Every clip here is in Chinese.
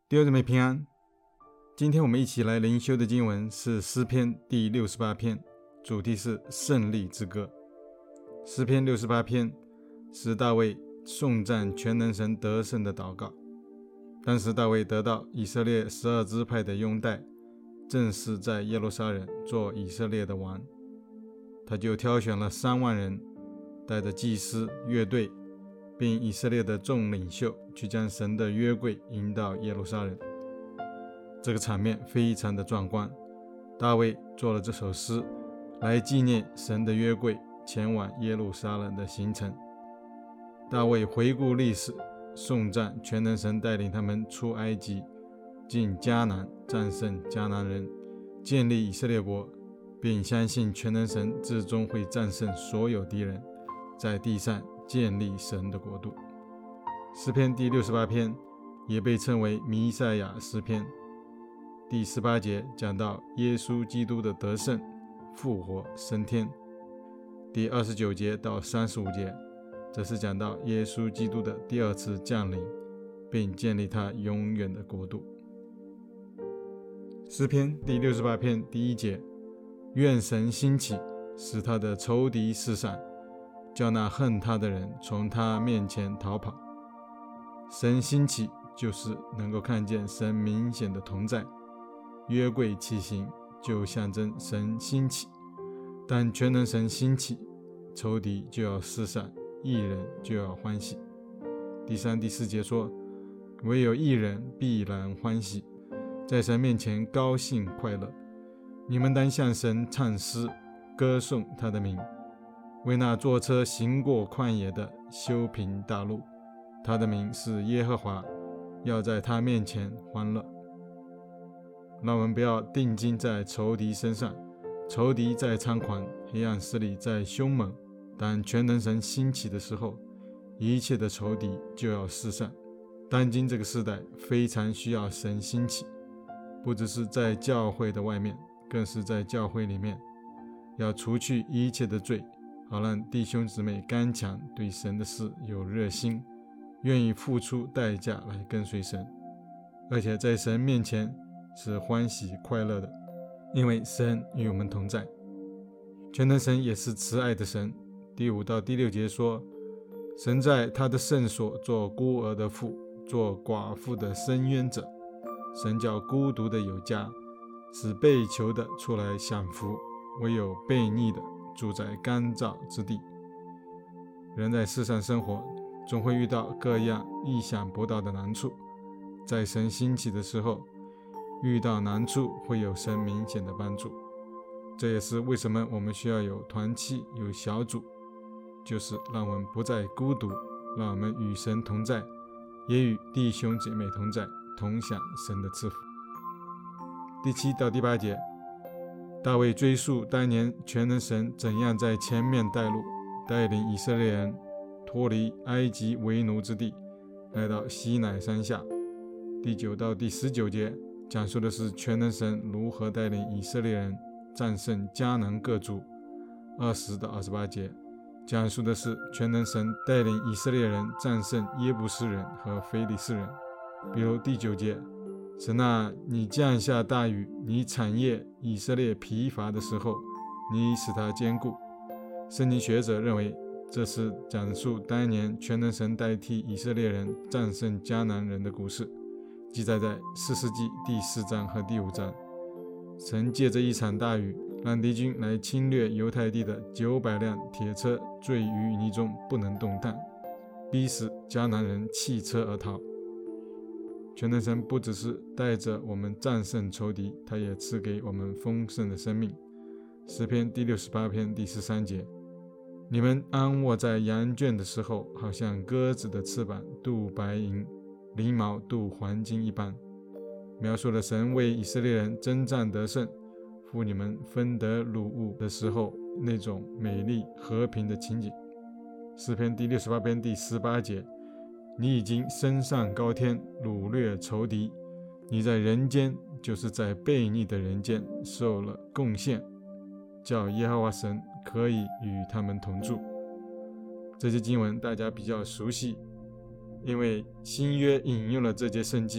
弟兄姊妹平安。今天我们一起来灵修的经文是诗篇第68篇，主题是胜利之歌。诗篇68篇是大卫颂赞全能神得胜的祷告。当时大卫得到以色列12支派的拥戴，正式在耶路撒冷做以色列的王。他就挑选了3万人，带着祭司、乐队并以色列的众领袖，去将神的约柜迎到耶路撒冷。这个场面非常的壮观。大卫做了这首诗来纪念神的约柜前往耶路撒冷的行程。大卫回顾历史，颂赞全能神带领他们出埃及，进迦南，战胜迦南人，建立以色列国，并相信全能神最终会战胜所有敌人，在地上建立神的国度。诗篇第68篇也被称为弥赛亚诗篇。第18节讲到耶稣基督的得胜、复活、升天。第29节到35节则是讲到耶稣基督的第2次降临，并建立他永远的国度。诗篇第68篇第1节，愿神兴起，使他的仇敌四散，叫那恨他的人从他面前逃跑。神兴起就是能够看见神明显的同在，约柜起行就象征神兴起。当全能神兴起，仇敌就要四散，义人就要欢喜。第3、第4节说，唯有义人必然欢喜，在神面前高兴快乐。你们当向神唱诗，歌颂他的名，为那坐车行过旷野的修平大路。他的名是耶和华，要在他面前欢乐。让我们不要定睛在仇敌身上，仇敌在猖狂，黑暗势力在凶猛。当全能神兴起的时候，一切的仇敌就要四散。当今这个时代非常需要神兴起，不只是在教会的外面，更是在教会里面，要除去一切的罪，好让弟兄姊妹刚强，对神的事有热心，愿意付出代价来跟随神，而且在神面前是欢喜快乐的，因为神与我们同在。全能神也是慈爱的神。第5到第6节说，神在他的圣所做孤儿的父，做寡妇的伸冤者。神叫孤独的有家，使被囚的出来享福，唯有悖逆的住在干燥之地。人在世上生活，总会遇到各样意想不到的难处。在神兴起的时候，遇到难处会有神明显的帮助。这也是为什么我们需要有团契，有小组，就是让我们不再孤独，让我们与神同在，也与弟兄姐妹同在，同享神的赐福。第7到第8节，大卫追溯当年全能神怎样在前面带路，带领以色列人脱离埃及为奴之地，来到西乃山下。第9到第19节讲述的是全能神如何带领以色列人战胜迦南各族。20到28节讲述的是全能神带领以色列人战胜耶布斯人和非利士人。比如第9节，神啊，你降下大雨，你产业以色列疲乏的时候，你使他坚固。圣经学者认为，这是讲述当年全能神代替以色列人战胜迦南人的故事，记载在士师记第4章和第5章。神借着一场大雨，让敌军来侵略犹太地的900辆铁车坠于泥中，不能动弹，逼使迦南人弃车而逃。全能神不只是带着我们战胜仇敌，他也赐给我们丰盛的生命。诗篇第68篇第13节，你们安卧在羊圈的时候，好像鸽子的翅膀镀白银，翎毛镀黄金一般。描述了神为以色列人征战得胜，父你们分得掳物的时候那种美丽和平的情景。诗篇第68篇第18节，你已经升上高天，掳掠仇敌，你在人间，就是在悖逆的人间受了贡献，叫耶和华神可以与他们同住。这些经文大家比较熟悉，因为新约引用了这节圣经，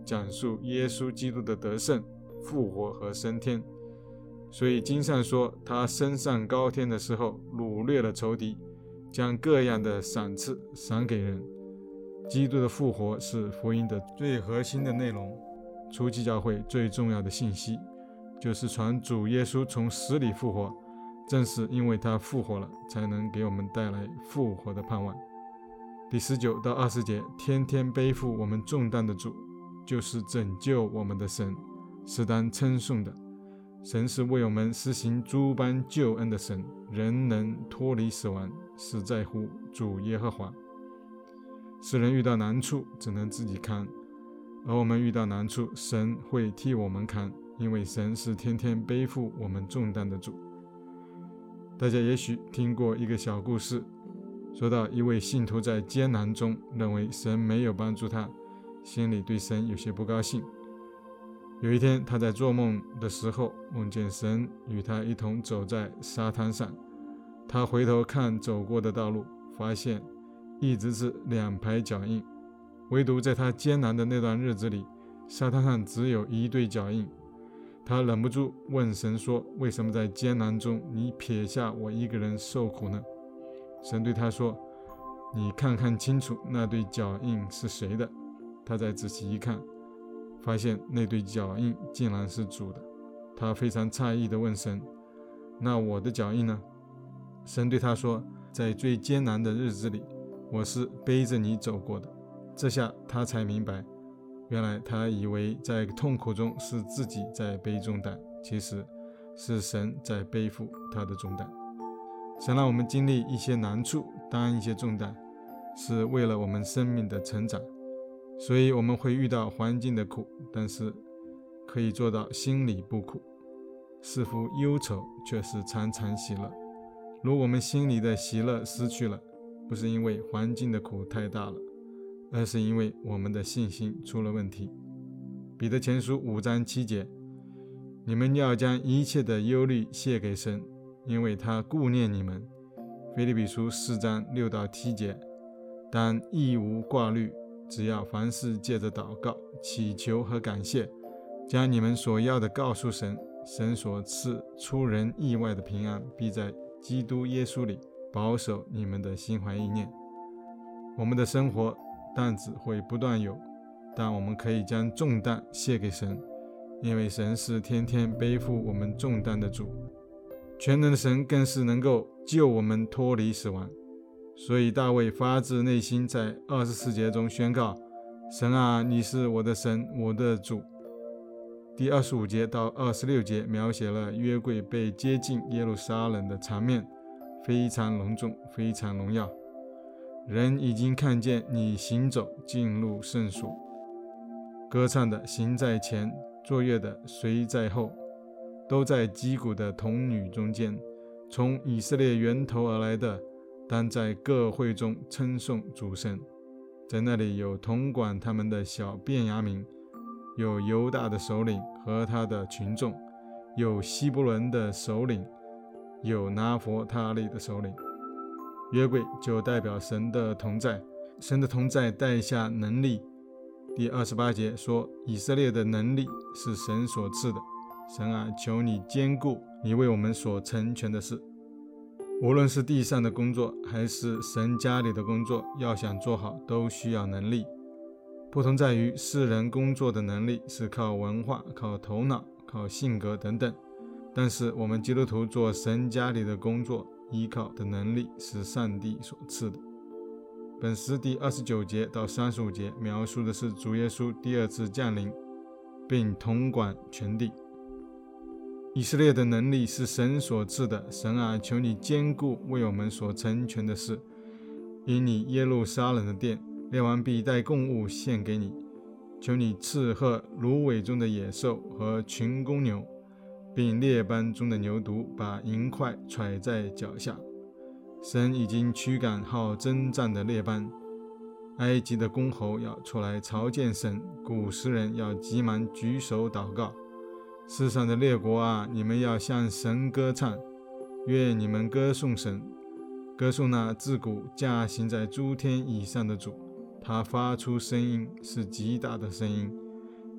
讲述耶稣基督的得胜、复活和升天。所以经上说，他升上高天的时候，掳掠了仇敌，将各样的赏赐赏给人。基督的复活是福音的最核心的内容。初期教会最重要的信息就是传主耶稣从死里复活，正是因为他复活了，才能给我们带来复活的盼望。第19到20节，天天背负我们重担的主，就是拯救我们的神，是当称颂的。神是为我们施行诸般救恩的神，人能脱离死亡，是在乎主耶和华。世人遇到难处只能自己扛，而我们遇到难处，神会替我们扛，因为神是天天背负我们重担的主。大家也许听过一个小故事，说到一位信徒在艰难中认为神没有帮助他，心里对神有些不高兴。有一天，他在做梦的时候，梦见神与他一同走在沙滩上。他回头看走过的道路，发现一直是2排脚印，唯独在他艰难的那段日子里，沙滩上只有1对脚印。他忍不住问神说，为什么在艰难中你撇下我一个人受苦呢？神对他说，你看看清楚那对脚印是谁的。他再仔细一看，发现那对脚印竟然是主的。他非常诧异地问神，那我的脚印呢？神对他说，在最艰难的日子里，我是背着你走过的。这下他才明白，原来他以为在痛苦中是自己在背重担，其实是神在背负他的重担。神让我们经历一些难处，担一些重担，是为了我们生命的成长。所以我们会遇到环境的苦，但是可以做到心里不苦，似乎忧愁，却是常常喜乐。如果我们心里的喜乐失去了，不是因为环境的苦太大了，而是因为我们的信心出了问题。彼得前书5章7节，你们要将一切的忧虑卸给神，因为他顾念你们。腓立比书4章6到7节，当一无挂虑，只要凡事借着祷告、祈求和感谢，将你们所要的告诉神，神所赐出人意外的平安，必在基督耶稣里保守你们的心怀意念。我们的生活担子会不断有，但我们可以将重担卸给神，因为神是天天背负我们重担的主。全能的神更是能够救我们脱离死亡。所以大卫发自内心在24节中宣告，神啊，你是我的神，我的主。第25节到26节描写了约柜被接进耶路撒冷的场面，非常隆重，非常荣耀。人已经看见你行走进入圣所，歌唱的行在前，作乐的随在后，都在击鼓的童女中间。从以色列源头而来的，当在各会中称颂主神。在那里有统管他们的小便雅悯，有犹大的首领和他的群众，有希伯伦的首领，有拿弗他利的首领。约柜就代表神的同在，神的同在带下能力。第28节说，以色列的能力是神所赐的，神啊，求你坚固你为我们所成全的事。无论是地上的工作还是神家里的工作，要想做好都需要能力。不同在于，世人工作的能力是靠文化、靠头脑、靠性格等等，但是我们基督徒做神家里的工作，依靠的能力是上帝所赐的。本诗第29节到35节描述的是主耶稣第2次降临，并统管全地。以色列的能力是神所赐的，神啊，求你坚固为我们所成全的事。因你耶路撒冷的殿列完必带供物献给你，求你赐贺芦苇中的野兽和群公牛，并列班中的牛犊，把银块揣在脚下。神已经驱赶好征战的列班，埃及的公侯要出来朝见神，古时人要急忙举手祷告。世上的列国啊，你们要向神歌唱，愿你们歌颂神，歌颂那自古驾行在诸天以上的主。他发出声音，是极大的声音，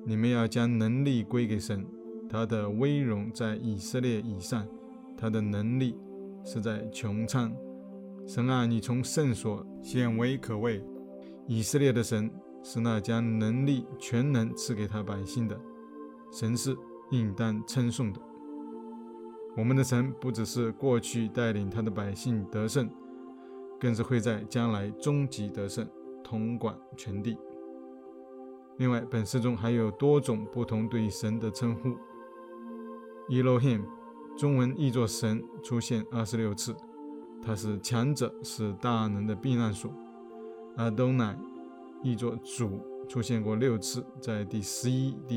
你们要将能力归给神，他的威荣在以色列以上，他的能力是在穹苍。神啊，你从圣所显为可畏。以色列的神是那将能力全能赐给他百姓的，神是应当称颂的。我们的神不只是过去带领他的百姓得胜，更是会在将来终极得胜，统管全地。另外，本诗中还有多种不同对神的称呼。Elohim 中文译作神出现26次，他是强者，是大能的避难所。Adonai 译作主出现过6次，在第11、第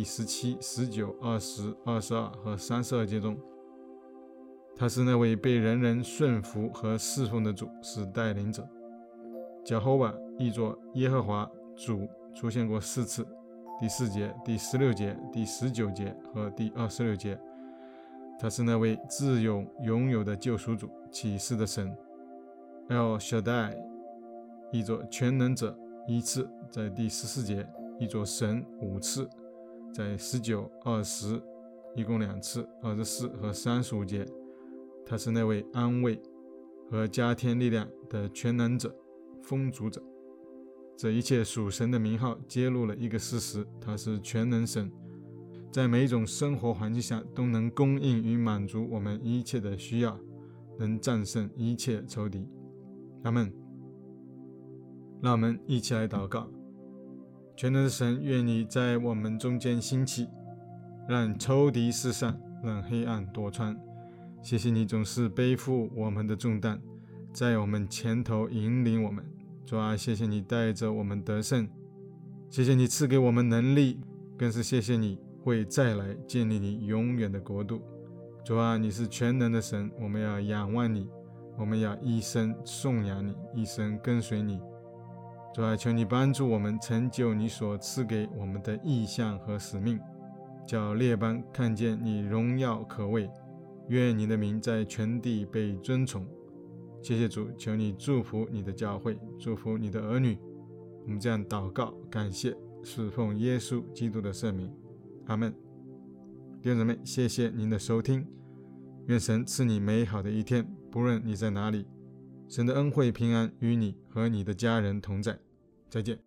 17、19、20、22和32节中。他是那位被人人顺服和侍奉的主，是带领者。Jehovah 译作耶和华，主出现过4次，第4节、第16节、第19节和第26节。他是那位自有永有的救赎主，启示的神。El Shaddai 译作全能者1次，在第14节；译作神5次，在19、20一共2次，24和35节。他是那位安慰和加添力量的全能者、丰足者。这一切属神的名号揭露了一个事实，他是全能神，在每一种生活环境下都能供应与满足我们一切的需要，能战胜一切仇敌。阿们。让我们一起来祷告。全能的神，愿你在我们中间兴起，让仇敌四散，让黑暗躲穿。谢谢你总是背负我们的重担，在我们前头引领我们。主啊，谢谢你带着我们得胜，谢谢你赐给我们能力，更是谢谢你会再来建立你永远的国度。主啊，你是全能的神，我们要仰望你，我们要一生颂扬你，一生跟随你。主啊，求你帮助我们成就你所赐给我们的意向和使命，叫列邦看见你荣耀可畏。愿你的名在全地被尊崇。谢谢主，求你祝福你的教会，祝福你的儿女。我们这样祷告感谢，是奉耶稣基督的圣名。阿们。弟兄姊妹，谢谢您的收听，愿神赐你美好的一天，不论你在哪里，神的恩惠平安与你和你的家人同在。再见。